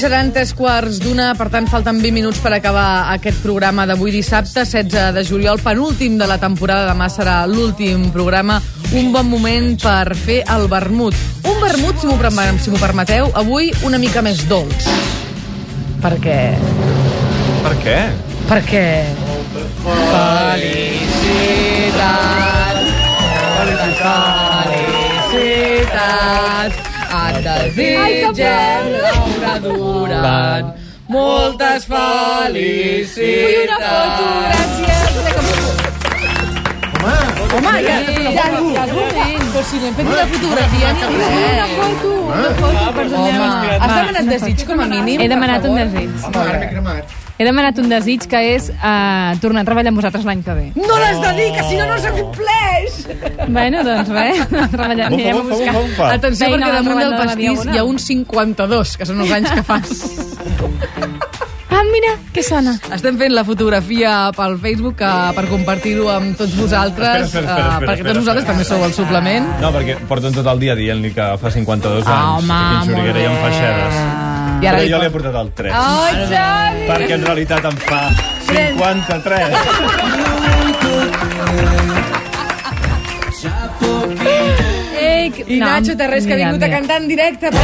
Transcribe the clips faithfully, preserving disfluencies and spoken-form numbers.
seran tres quarts d'una, per tant falten vint minuts per acabar aquest programa d'avui dissabte, setze de juliol, penúltim de la temporada. Demà serà l'últim programa. Un bon moment per fer el vermut. Un vermut, si m'ho si m'ho permeteu, avui una mica més dolç. Per què? Per què? Perquè... Felicitats! Felicitats! Et desitgem, Laura Duran, moltes felicitats! Vull una foto, gràcies! Home, home, ja, ja, ja, però si no hem fet una fotografia ni res. Una foto, una foto, perdoneu. Has demanat desig com a mínim? He demanat un desig. He demanat un desig que és uh, tornar a treballar amb vosaltres l'any que ve. No l'has de dir, que si no no s'acompleix! Bueno, doncs res, treballar, anirem a buscar. Atenció, perquè damunt del pastís hi ha uns cinquanta-dos, que són els anys que fas. Ah, mira, què sona? Estem fent la fotografia pel Facebook uh, per compartir-ho amb tots vosaltres, espera, espera, espera, espera, uh, perquè tots espera, vosaltres espera. també sou el suplement. No, perquè porten tot el dia dient-li que fa cinquanta-dos Ah, anys. home, que en Xuriguera i en fa xeres. I ara Però li jo pot- li he portat el tres. Ai, Xavi! Perquè en realitat em fa cinquanta-tres. Ei, que... I no, Nacho Terrés, que ha mira, vingut a mira. cantar en directe. Per...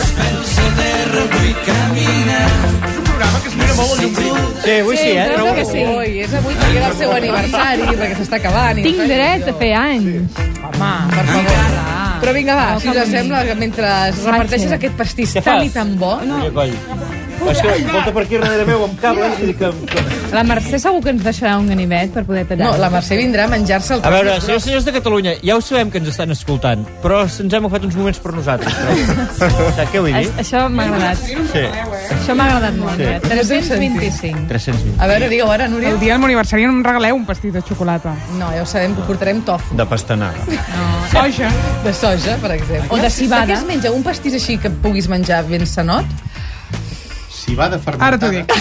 Sí, avui sí, eh? Trobo que sí. Ui, és avui perquè era el seu aniversari, perquè s'està acabant. i Tinc no sé. dret a fer anys. Home, per favor. Però vinga, va, si us sembla, que mentre reparteixes Vaig. aquest pastís Què tan fas? i tan bo... No. És que volta per aquí darrere meu amb cables i que... La Mercè segur que ens deixarà un ganivet per poder tallar. No, la Mercè vindrà a menjar-se el A veure, tros. senyors senyors de Catalunya, ja ho sabem que ens estan escoltant, però ens hem agafat uns moments per nosaltres. Però... Saps què vull dir? A- Això m'ha agradat. Sí. Això m'ha agradat molt. Sí. eh? tres-cents vint-i-cinc. tres-cents vint. A veure, digue-ho ara, Núria. El dia del meu aniversari no em regaleu un pastís de xocolata. No, ja ho sabem, que portarem tofu. De pastanaga. Soja. De soja, per exemple. O de civada. De què es menja? Un pastís així que puguis menjar ben sanot? Si va de fermentada. Ara t'ho dic.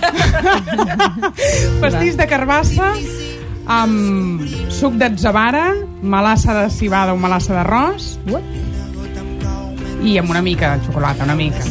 Pastís de carbassa amb suc d'atzavara, melassa de civada o melassa d'arròs i amb una mica de xocolata, una mica.